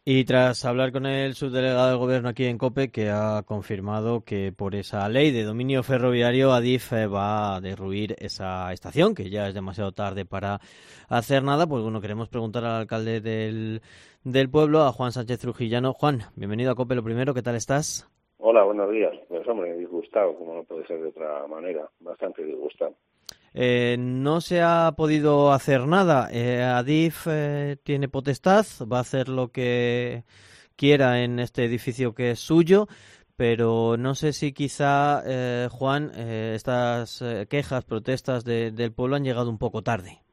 Y tras hablar con el subdelegado del Gobierno aquí en COPE, que ha confirmado que por esa ley de dominio ferroviario Adif va a derruir esa estación, que ya es demasiado tarde para hacer nada, pues bueno, queremos preguntar al alcalde del pueblo, a Juan Sánchez Trujillano. Juan, bienvenido a COPE. Lo primero, ¿qué tal estás? Hola, buenos días. Pues hombre, disgustado, como no puede ser de otra manera, bastante disgustado. No se ha podido hacer nada. Adif tiene potestad, va a hacer lo que quiera en este edificio que es suyo, pero no sé si quizá, Juan, estas quejas, protestas del pueblo han llegado un poco tarde.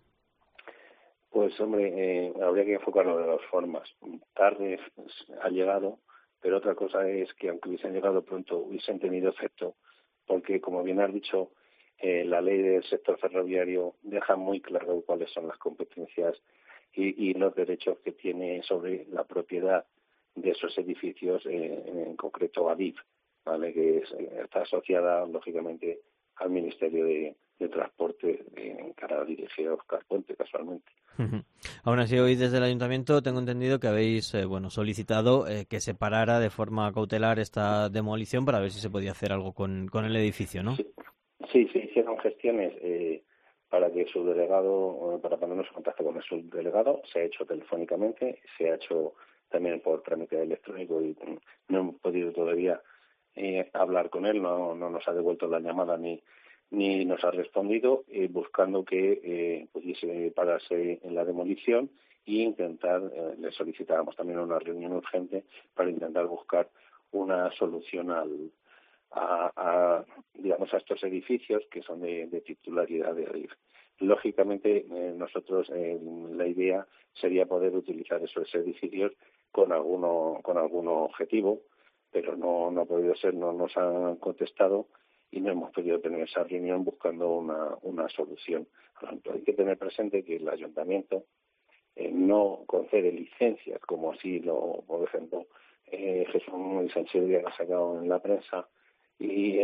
Pues hombre, habría que enfocarlo de dos formas. Tarde ha llegado, pero otra cosa es que aunque hubiesen llegado pronto, hubiesen tenido efecto, porque como bien has dicho, la ley del sector ferroviario deja muy claro cuáles son las competencias y los derechos que tiene sobre la propiedad de esos edificios, en concreto ADIF, ¿vale? Que está asociada, lógicamente, al Ministerio de Transporte, en cara dirigida a Óscar Puente, casualmente. Ujú. Aún así, hoy desde el ayuntamiento tengo entendido que habéis bueno, solicitado que se parara de forma cautelar esta demolición para ver si se podía hacer algo con el edificio, ¿no? Sí, sí, se hicieron gestiones para que el subdelegado, para ponernos en contacto con el subdelegado, se ha hecho telefónicamente, se ha hecho también por trámite electrónico y no hemos podido todavía hablar con él, no nos ha devuelto la llamada ni nos ha respondido, buscando que pudiese pararse en la demolición e intentar, le solicitábamos también una reunión urgente para intentar buscar una solución digamos, a estos edificios que son de titularidad de ADIF. Lógicamente, nosotros la idea sería poder utilizar esos edificios con alguno objetivo, pero no ha podido ser, no nos han contestado y no hemos podido tener esa reunión buscando una solución. Por ejemplo, hay que tener presente que el ayuntamiento no concede licencias, como así por ejemplo, Jesús Manuel Sánchez Díaz ha sacado en la prensa, y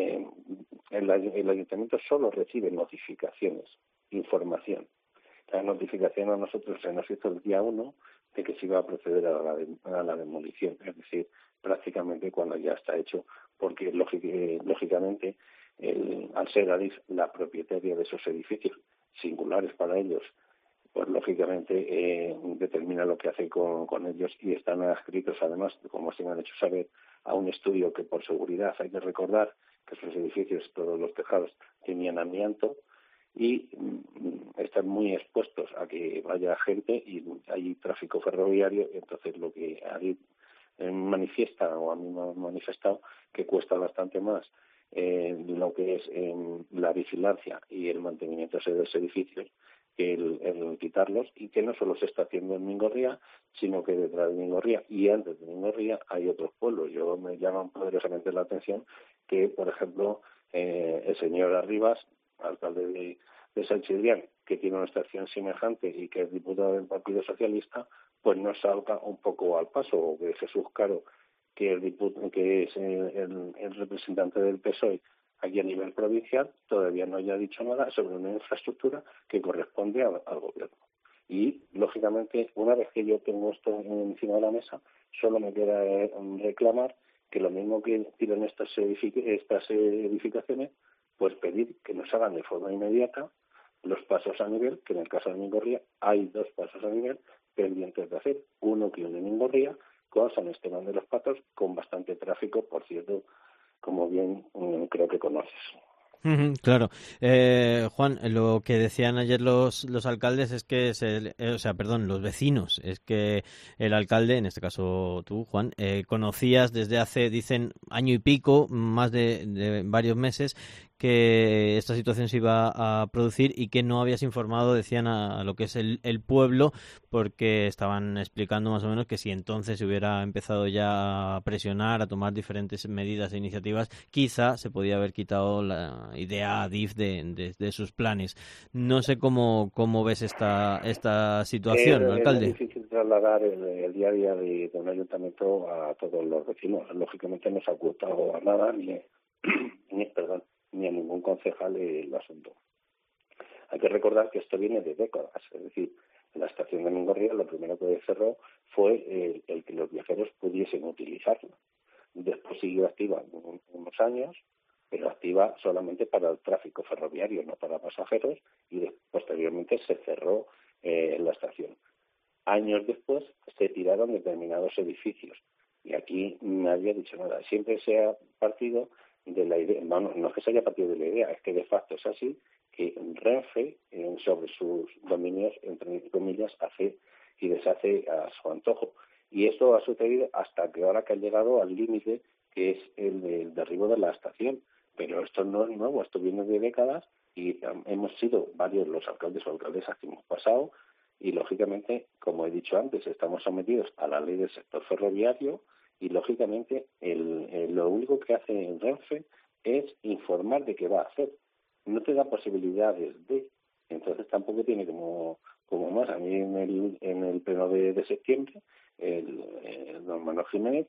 el ayuntamiento solo recibe notificaciones, información. La notificación a nosotros se nos hizo el día 1 de que se iba a proceder a la demolición, es decir, prácticamente cuando ya está hecho, porque lógicamente, al ser Adif la propietaria de esos edificios singulares para ellos, pues lógicamente determina lo que hace con ellos y están adscritos además, como se me han hecho saber, a un estudio que por seguridad hay que recordar que sus edificios, todos los tejados, tenían amianto y están muy expuestos a que vaya gente y hay tráfico ferroviario, entonces lo que hay manifiesta o a mí me han manifestado que cuesta bastante más lo que es la vigilancia y el mantenimiento de esos edificios que el quitarlos, y que no solo se está haciendo en Mingorría, sino que detrás de Mingorría y antes de Mingorría hay otros pueblos. Me llaman poderosamente la atención que, por ejemplo, el señor Arribas, alcalde de San Chidrián, que tiene una estación semejante y que es diputado del Partido Socialista, pues no salga un poco al paso, o que Jesús Caro, que es el representante del PSOE aquí a nivel provincial, todavía no haya dicho nada sobre una infraestructura que corresponde al gobierno. Y, lógicamente, una vez que yo tengo esto encima de la mesa, solo me queda reclamar que lo mismo que tiran estas edificaciones, pues pedir que nos hagan de forma inmediata los pasos a nivel, que en el caso de Mingorría hay 2 pasos a nivel pendientes de hacer, uno que une Mingorría con San Esteban de los Patos, con bastante tráfico, por cierto, como bien creo que conoces. Ujú, claro. Juan, lo que decían ayer los alcaldes es que, o sea, perdón, los vecinos, es que el alcalde, en este caso tú, Juan, conocías desde hace, dicen, año y pico, más de varios meses, que esta situación se iba a producir y que no habías informado, decían, a lo que es el pueblo, porque estaban explicando más o menos que si entonces se hubiera empezado ya a presionar, a tomar diferentes medidas e iniciativas, quizá se podía haber quitado la idea a DIF de sus planes. No sé cómo ves esta situación, Es muy alcalde. difícil trasladar el día a día de un ayuntamiento a todos los vecinos. Lógicamente no se ha ocultado a nada, ni a ningún concejal el asunto. Hay que recordar que esto viene de décadas, es decir, La estación de Mingorria lo primero que cerró fue el que los viajeros pudiesen utilizarla. Después siguió activa unos años, pero activa solamente para el tráfico ferroviario, no para pasajeros, y posteriormente se cerró la estación. Años después se tiraron determinados edificios y aquí nadie ha dicho nada. Siempre se ha partido de la idea, no es que se haya partido de la idea, es que de facto es así, que Renfe, sobre sus dominios, entre comillas, hace y deshace a su antojo. Y esto ha sucedido hasta que ahora que ha llegado al límite, que es el del derribo de la estación. Pero esto no es nuevo, esto viene de décadas y hemos sido varios los alcaldes o alcaldesas que hemos pasado y, lógicamente, como he dicho antes, estamos sometidos a la ley del sector ferroviario y, lógicamente, lo único que hace el Renfe es informar de qué va a hacer. No te da posibilidades de. Entonces tampoco tiene como más. A mí en el pleno de septiembre, el don Manuel Jiménez,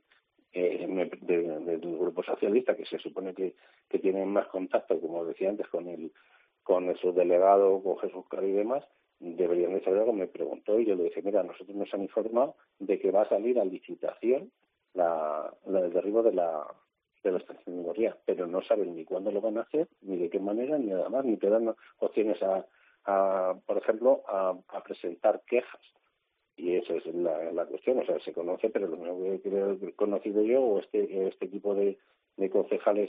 del Grupo Socialista, que se supone que tienen más contacto, como decía antes, con el subdelegado, con Jesús Caro y demás, deberían de saber algo. Me preguntó y yo le dije, mira, nosotros nos han informado de que va a salir a licitación el derribo de la estación de Gorría, pero no saben ni cuándo lo van a hacer, ni de qué manera, ni nada más, ni te dan opciones por ejemplo, a presentar quejas. Y esa es la cuestión, o sea, se conoce, pero lo único que he conocido yo, o este tipo de concejales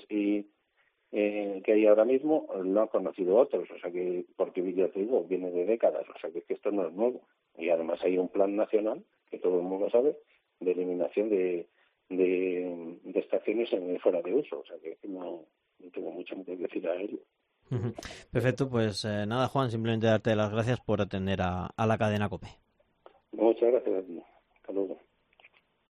que hay ahora mismo, no han conocido otros, o sea que, porque ya te digo, viene de décadas, o sea que esto no es nuevo. Y además hay un plan nacional, que todo el mundo sabe, de eliminación de estaciones fuera de uso, o sea que no tengo mucho que decir a ello. Perfecto, pues nada, Juan, simplemente darte las gracias por atender a la cadena COPE. Muchas gracias a ti.